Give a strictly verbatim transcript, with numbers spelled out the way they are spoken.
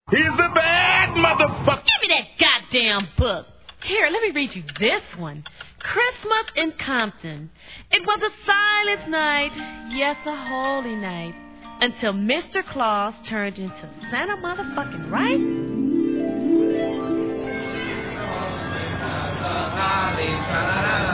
He's the bad motherfucker. Give me that goddamn book. Here, let me read you this one. Christmas in Compton. It was a silent night, yes, a holy night, until Mister Claus turned into Santa motherfucking right.